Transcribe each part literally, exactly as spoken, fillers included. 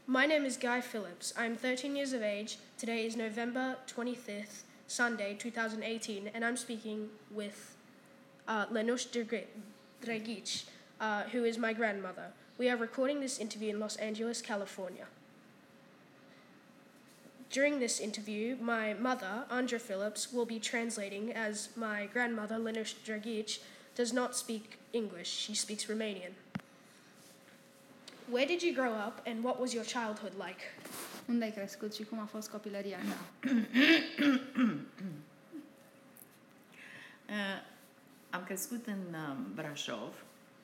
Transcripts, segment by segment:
My name is Guy Phillips. I'm thirteen years of age. Today is November twenty-fifth, Sunday, twenty eighteen, and I'm speaking with uh, Lenush Dragic, uh, who is my grandmother. We are recording this interview in Los Angeles, California. During this interview, my mother, Andra Phillips, will be translating as my grandmother, Lenush Dragic, does not speak English. She speaks Romanian. Where did you grow up and what was your childhood like? Unde ai crescut și cum a fost copilăria ta? uh, am crescut în uh, Brașov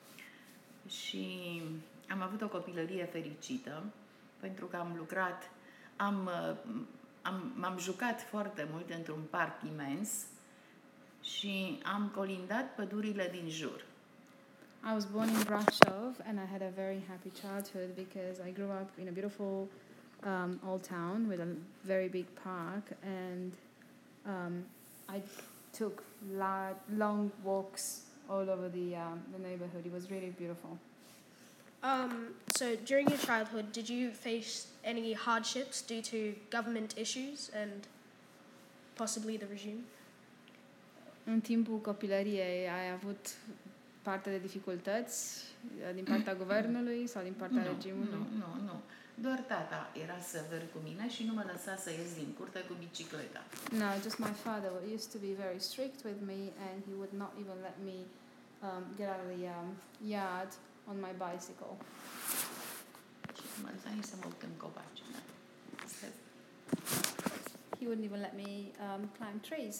și am avut o copilărie fericită pentru că am lucrat, am, uh, am, m-am jucat foarte mult într-un parc imens și am colindat pădurile din jur. I was born in Brasov and I had a very happy childhood because I grew up in a beautiful um, old town with a very big park, and um, I took la- long walks all over the um, the neighborhood. It was really beautiful. Um, so during your childhood, did you face any hardships due to government issues and possibly the regime? În timpul copilăriei ai avut parte de dificultăți din partea guvernului sau din partea nu, regimului? Nu, nu, nu. Doar tata era sever cu mine și nu mă lăsa să ies din curte cu bicicleta. No, just my father used to be very strict with me and he would not even let me um, get out of the um, yard on my bicycle. Și mă lăsa nici să mă urc în copaci. He wouldn't even let me um, climb trees.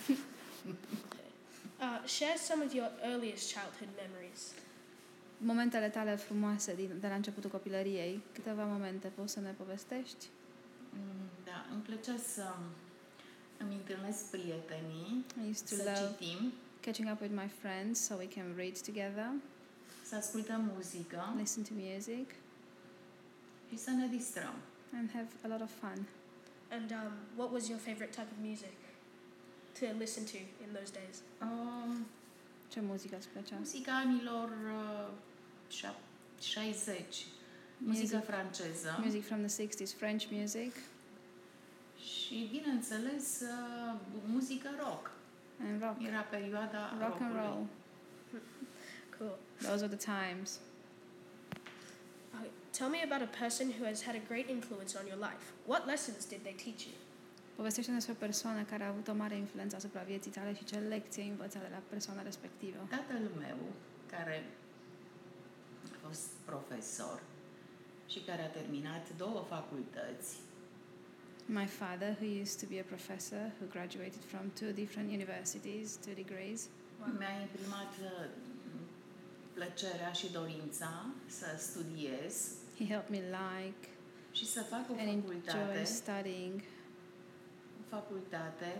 Uh, share some of your earliest childhood memories. Momentele tale frumoase din, de la începutul copilăriei, câteva momente poți să ne povestești? Mm, da, îmi plăcea să îmi întâlnesc prietenii, I used to să love citim, catching up with my friends so we can read together, să ascultăm muzică listen to music, și să ne distrăm. and have a lot of fun. And um, what was your favorite type of music to listen to in those days? Um, Ce muzică îți plăcea? muzica anilor uh, șaizeci, muzică Music. franceză Music from the sixties, French music, și, bineînțeles, uh, muzică rock. and rock. Era perioada Rock and rockului. roll. Cool. Those are the times. Uh, tell me about a person who has had a great influence on your life. What lessons did they teach you? Povestește-ne despre o persoană care a avut o mare influență asupra vieții tale și ce lecții ai învățat de la persoana respectivă. Tatăl meu, care a fost profesor și care a terminat două facultăți, My father, who used to be a professor, who graduated from two different universities, two degrees, mi-a imprimat uh, plăcerea și dorința să studiez he helped me like și să fac o and enjoy facultate, studying. o facultate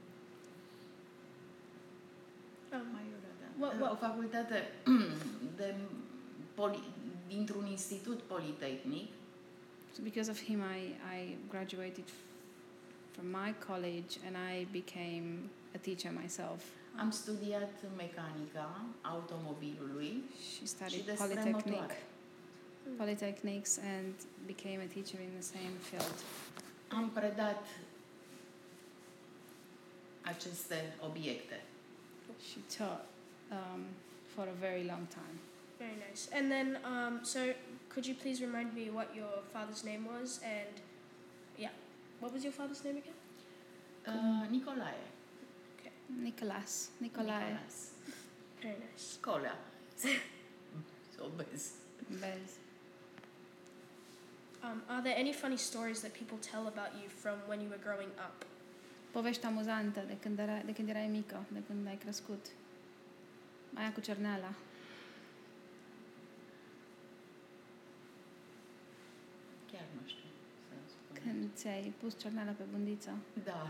Um, mai ora, da. What- what- o facultate de poli, dintr-un institut politehnic. So because of him, I, I graduated f- from my college and I became a teacher myself. Am studiat mecanica automobilului She și studied despre polytechnic, motoare. polytechnics and became a teacher in the same field. Am predat aceste obiecte. She taught um, for a very long time. Very nice. And then, um, so could you please remind me what your father's name was? And yeah, what was your father's name again? Uh, Nicolae. Nicholas, Nicolae, Nicolas. Very nice. Colea. So vezi. Bez. Um, are there any funny stories that people tell about you from when you were growing up? Povești amuzantă de când, era, de când erai mică, de când ai crescut. Aia cu cerneala. Chiar nu știu să spun. Când ți-ai pus cerneala pe bundiță. Da.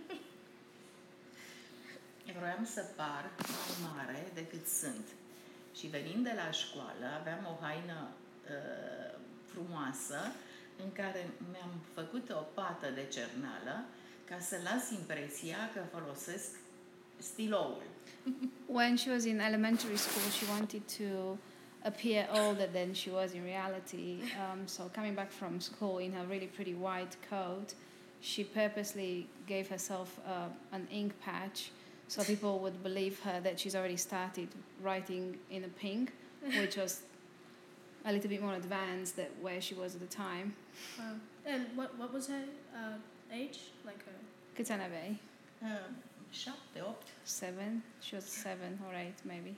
Vroiam să par mai mare decât sunt. Și venind de la școală, aveam o haină uh, frumoasă în care mi-am făcut o pată de cerneală ca să las impresia că folosesc stiloul. When she was in elementary school, she wanted to appear older than she was in reality. Um, so coming back from school in her really pretty white coat, she purposely gave herself uh, an ink patch so people would believe her that she's already started writing in a pink, which was a little bit more advanced than where she was at the time. Wow. And what what was her uh, age? Like her. Câți ani aveai? Uh, șapte, opt. Seven? She was seven or eight, maybe.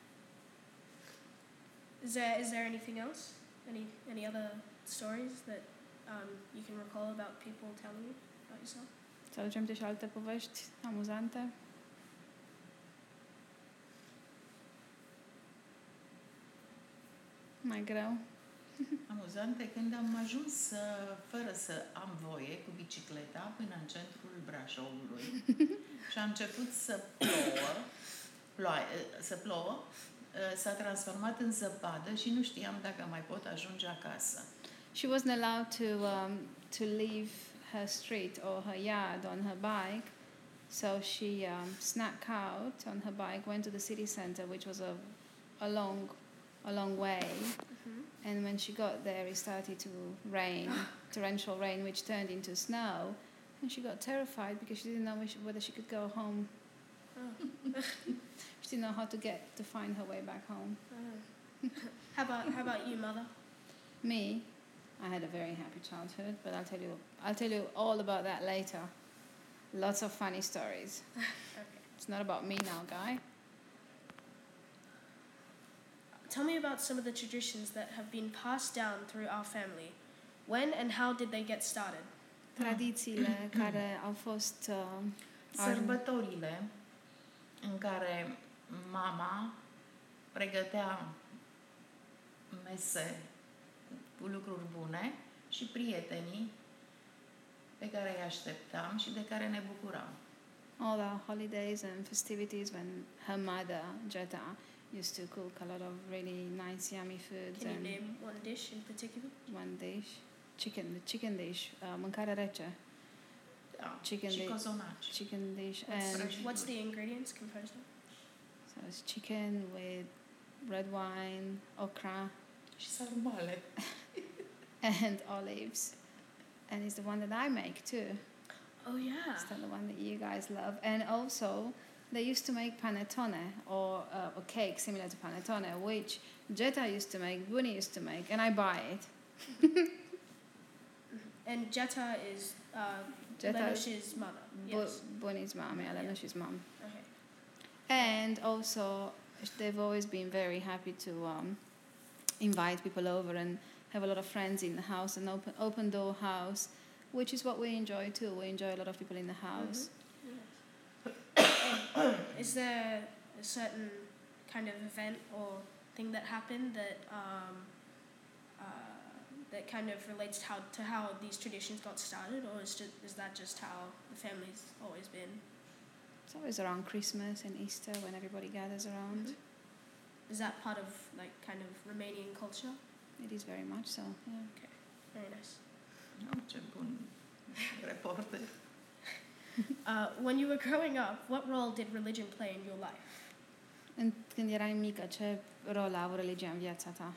Is there is there anything else? Any any other stories that um, you can recall about people telling you about yourself? Să aducem și alte povești amuzante? Mai greu? Amuzante, când am ajuns să, fără să am voie cu bicicleta până în centrul Brașovului și a început să plouă, ploaie, să plouă, s-a transformat în zăpadă și nu știam dacă mai pot ajunge acasă. She wasn't allowed to um, to leave her street or her yard on her bike, so she um, snuck out on her bike, went to the city center, which was a a long a long way. Mm-hmm. And when she got there, it started to rain, torrential rain, which turned into snow. And she got terrified because she didn't know whether she could go home. Oh. She didn't know how to get to find her way back home. Oh. How about how about you, mother? Me, I had a very happy childhood, but I'll tell you, I'll tell you all about that later. Lots of funny stories. Okay. It's not about me now, Guy. Tell me about some of the traditions that have been passed down through our family. When and how did they get started? Tradițiile care au fost uh, Sărbătorile în care mama pregătea mese cu lucruri bune și prietenii pe care îi așteptam și de care ne bucuram. all our holidays and festivities when her mother, Jetta, used to cook a lot of really nice, yummy foods. Can you and name one dish in particular? one dish, chicken, the chicken dish, uh, mâncare rece, Da, Chicken și de- cozonaci. chicken dish, What's, and what's the ingredients composed of? so it's chicken with red wine, okra, Și sarmale. and olives. And it's the one that I make too. Oh yeah. It's the one that you guys love. And also, they used to make panettone, or uh, a cake similar to panettone, which Jetta used to make, Bunny used to make, and I buy it. And Jetta is uh, Jetta- Lenush's mother. Bu- Yes. Bunny's mom, yeah, Yeah. Lenush's mom. Okay. And also, they've always been very happy to um, invite people over and have a lot of friends in the house, an open open door house, which is what we enjoy too. We enjoy a lot of people in the house. And is there a certain kind of event or thing that happened that um, uh, that kind of relates to how to how these traditions got started, or is just, is that just how the family's always been? It's always around Christmas and Easter when everybody gathers around. Mhm. Is that part of like kind of Romanian culture? It is very much so. Yeah. Very nice. Oh, ce bun reporter. Uh, when you were growing up, what role did religion play in your life? În- Când erai mică, ce rol a avut religia în viața ta?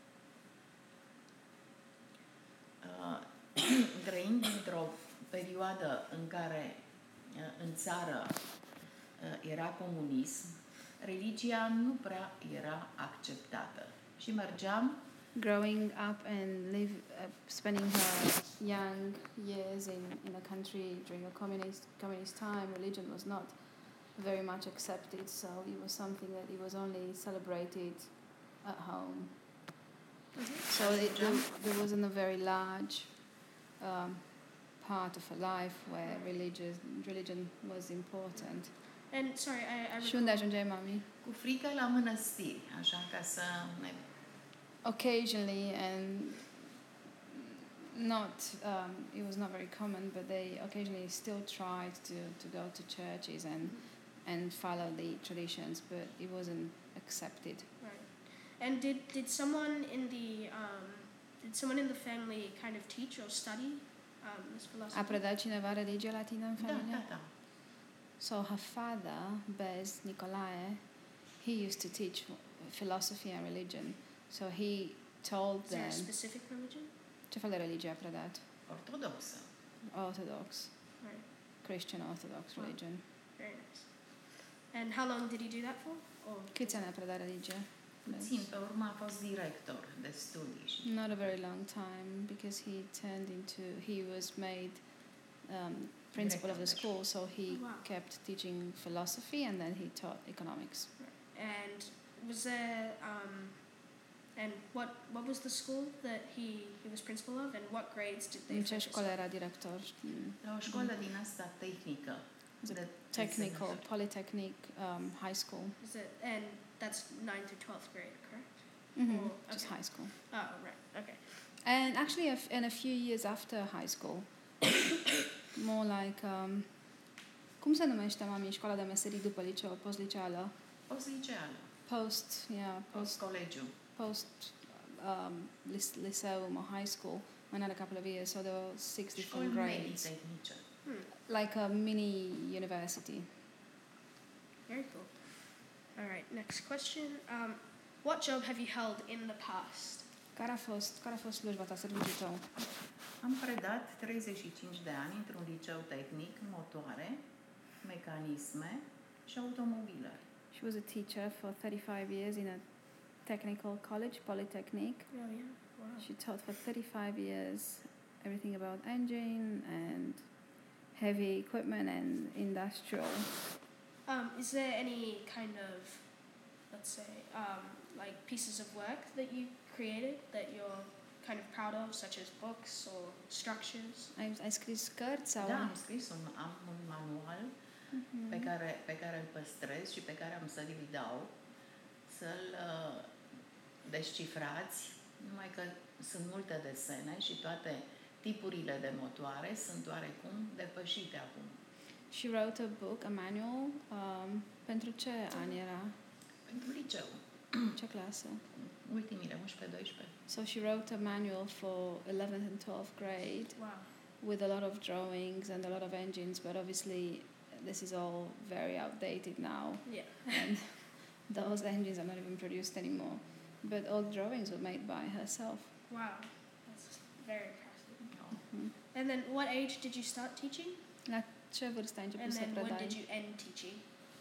Uh, trăind dintr-o perioadă în care uh, în țară uh, era comunism, religia nu prea era acceptată. Și mergeam Growing up and live, uh, spending her young years in, in a country during a communist communist time, religion was not very much accepted. So it was something that it was only celebrated at home. So it, there, there wasn't a very large um, part of her life where religious religion was important. And sorry, I, I Și unde ajungeai, mami? cu frică la mănăstiri, așa ca să ne... Occasionally, and not um, it was not very common, but they occasionally still tried to, to go to churches and and follow the traditions, but it wasn't accepted. Right. And did, did someone in the um, did someone in the family kind of teach or study um, this philosophy? A predat cineva religia la tine în Da, familie? da, da. So her father, Bez Nicolae, he used to teach philosophy and religion. So he told Is there a them, specific religion? ce fel de religie a predat? Ortodoxă. Orthodox, Right. Christian Orthodox Wow. religion. Very nice. And how long did he do that for? Or Câți ani a predat religie? Puțin, pe urmă a fost director de studii. Și Not a very long time, because he turned into, he was made um, principal of the school, so he Wow. kept teaching philosophy and then he taught economics. and was there um, and what what was the school that he he was principal of, and what grades did they În ce focus școală on? era director? Mm, la o școală din asta tehnică. Was it de Technical, desenător. Polytechnic um, High School. Is it, and that's ninth through twelfth grade, correct? Mm-hmm. Oh, Just okay. high school. Oh, right. Okay. And actually, a f- and a few years after high school, more like, um, cum se numește, mami, școala de meserii după liceu, post-liceală? Postliceală. Post, yeah, post, Post-colegiu. post um, lis- lyceum or high school, another couple of years, so there were six Școli different medii grades, tehnice. Hmm. like a mini university. Very cool. All right. Next question. Um, what job have you held in the past? Care a fost, care a fost slujba ta, serviciul tău? Am predat treizeci și cinci de ani într-un liceu tehnic, motoare, mecanisme și automobile. She was a teacher for thirty-five years in a technical college, Polytechnic. Oh yeah. Wow. She taught for thirty-five years everything about engine and heavy equipment and industrial. Um, is there any kind of, let's say, um, like pieces of work that you created that you're kind of proud of, such as books or structures? Ai, ai scris cărți sau? Da, am scris un, am un manual Mhm. pe care, pe care îl păstrez și pe care am să vi dau, să-l uh, descifrați, numai că sunt multe desene și toate tipurile de motoare sunt oarecum depășite acum. She wrote a book, a manual. Um, pentru ce an era? Pentru liceu, Ce clasă? ultimile unsprezece doisprezece. So she wrote a manual for eleventh and twelfth grade Wow. with a lot of drawings and a lot of engines, but obviously this is all very outdated now. Yeah. And those engines are not even produced anymore. But all the drawings were made by herself. Wow. That's very impressive. No. Mhm. And then, what age did you start teaching? La ce vârstă ai început And să then, when predai? did you end teaching?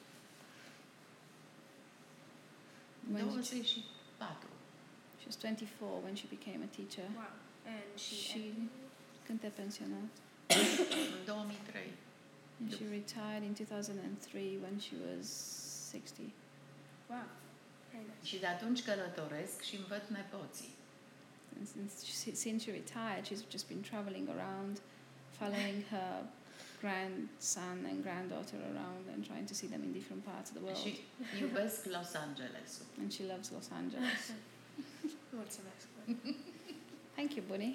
When did douăzeci și patru. She was twenty-four when she became a teacher. Wow. And she. She când te pensionat? În două mii trei. And she retired in two thousand three when she was sixty. Wow. Very nice. Și de atunci călătoresc și îmi văd nepoții. And since she, since she retired, she's just been traveling around, following her grandson and granddaughter around and trying to see them in different parts of the world. Și iubesc Los Angelesul. And she loves Los Angeles. What's the next one? Thank you, Bunny.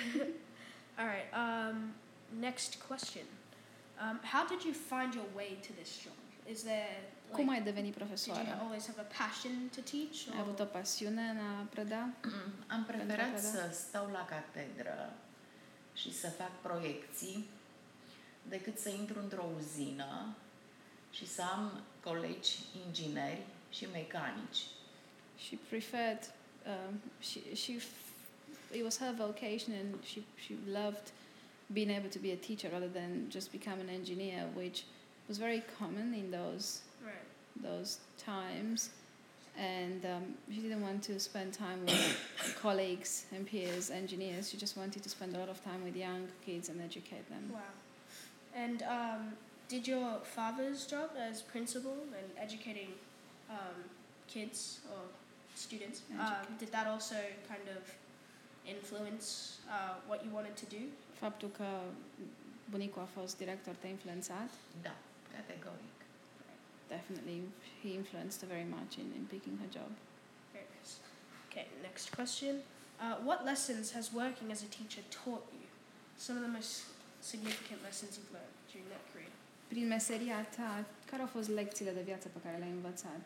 All right. Um, next question. Um, how did you find your way to this job? Is there Cum like, ai devenit did you profesoară? always have a passion to teach? Or? Ai avut o pasiune în a preda? Am preferat Pentru a să stau la catedră și să fac proiecții decât să intru într-o uzină și să am colegi ingineri și mecanici. She preferred, um, she, she, f- it was her vocation and she, she loved being able to be a teacher rather than just become an engineer, which was very common in those Right. those times. And um, she didn't want to spend time with colleagues and peers, engineers. She just wanted to spend a lot of time with young kids and educate them. Wow. And um, did your father's job as principal and educating um, kids or students, um, Educate. did that also kind of influence uh, what you wanted to do? Faptul că bunicul a fost director te-a influențat? Da, categoric. Definitely, he influenced her very much in, in picking her job. Very nice. Okay, next question. Uh, what lessons has working as a teacher taught you? Some of the most significant lessons you've learned during that career? Prin meseria ta, care au fost lecțiile de viață pe care le-ai învățat?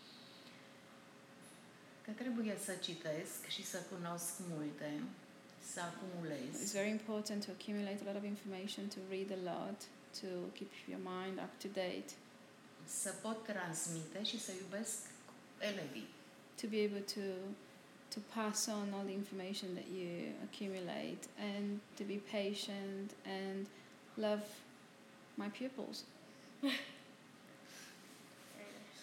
Că trebuie să citesc și să cunosc multe, să acumulez. It's very important to accumulate a lot of information, to read a lot, to keep your mind up to date, Să pot transmite și să iubesc elevii. to be able to to pass on all the information that you accumulate and to be patient and love my pupils. Very nice.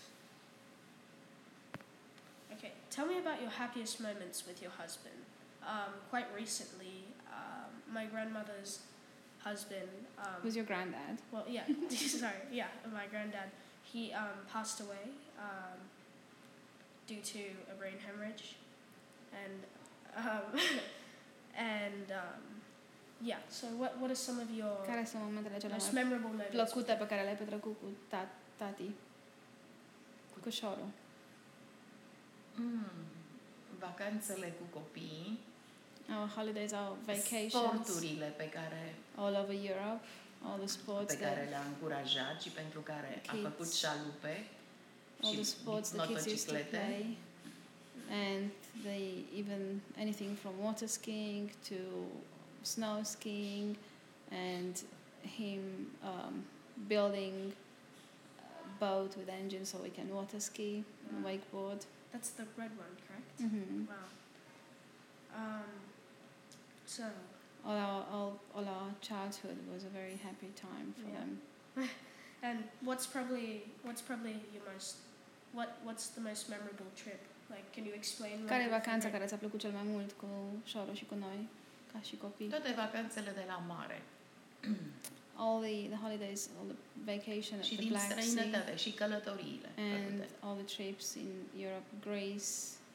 Okay, tell me about your happiest moments with your husband. Um, quite recently, um, my grandmother's husband. Um, Who's your granddad? Well, yeah, sorry, yeah, my granddad. He um, passed away um, due to a brain hemorrhage, and um, and um, yeah. So, what what are some of your Care sunt momentele cele most mai memorable moments? plăcute pe care le-ai petrecut cu ta- tati? Cu șorul. Mm, vacanțele cu copiii, Our holidays, our vacations, sporturile pe care, all over Europe, all the sports pe that, care le-a încurajat și pentru care a Kids. făcut șalupe all the și sports the kids used to motociclete. play, and they even anything from water skiing to snow skiing, and him um, building a boat with engines so we can water ski and Wow. wakeboard. That's the red one, correct? Mm-hmm. Wow. Um, so, All our all, all our childhood was a very happy time for Yeah. them. and what's probably what's probably your most what what's the most memorable trip? Like, can you explain? one Care of e your vacanța favorite- care ți-a plăcut cel mai mult cu Șoro și cu noi, ca și copii? Toate vacanțele de la mare All the, the holidays, all the vacation at și the din Black Sea, străinătate și călătoriile and făcute. all the trips in Europe, Greece,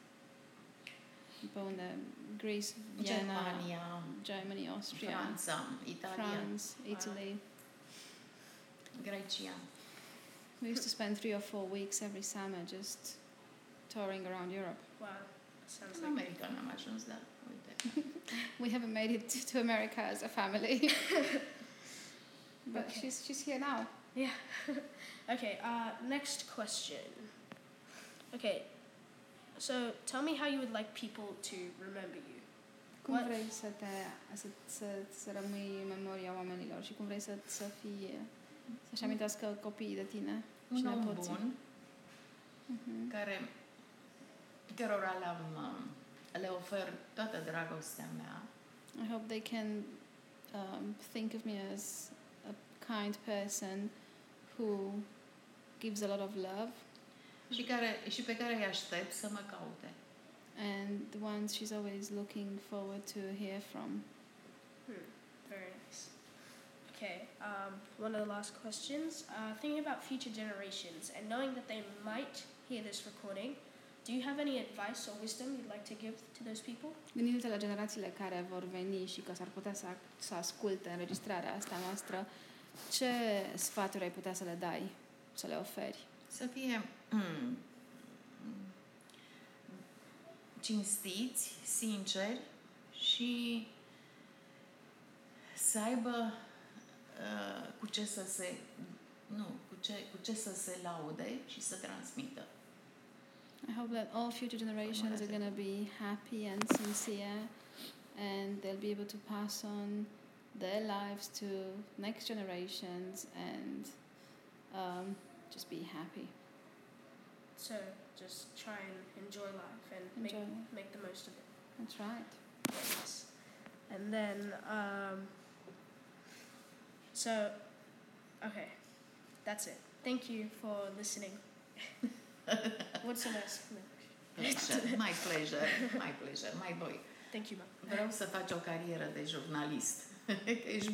pe unde Greece, Vienna, Germania, Germany, Austria, Franța, Italia, France, Italy. Grecia. We used to spend three or four weeks every summer just touring around Europe. Wow, sounds În like America n-am ajuns, dar uite. We haven't made it to America as a family. But Okay. she's she's here now. yeah. Okay. Uh, next question. Okay, so tell me how you would like people to remember you. Cum What- vrei să te să, să, să rămâi în memoria oamenilor și cum vrei să să fie să-și amintească copiii de tine și Un om nepoții? bun, Mhm. care, cărora le-am, uh, le ofer toată dragostea mea I hope they can um, think of me as a kind person who gives a lot of love, și, care, și pe care îi aștept să mă caute. and the ones she's always looking forward to hear from. Hmm, very nice. Okay, um, one of the last questions. Uh, thinking about future generations and knowing that they might hear this recording, do you have any advice or wisdom you'd like to give to those people? Gândindu-te la generațiile care vor veni și că s-ar putea să, să asculte înregistrarea asta noastră, ce sfaturi ai putea să le dai, să le oferi? Să fie mm, cinstiți, sinceri și să aibă uh, cu ce să se nu, cu ce, cu ce să se laude și să transmită. I hope that all future generations are going to be happy and sincere, and they'll be able to pass on their lives to next generations and um, just be happy. So just try and enjoy life and make Enjoy life. make the most of it. That's right. Yes. And then, um, so, okay, that's it. Thank you for listening. What's the next? Pleasure, my pleasure, my pleasure, my boy. Thank you, ma'am. Vreau să faci o carieră de jurnalist. Că ești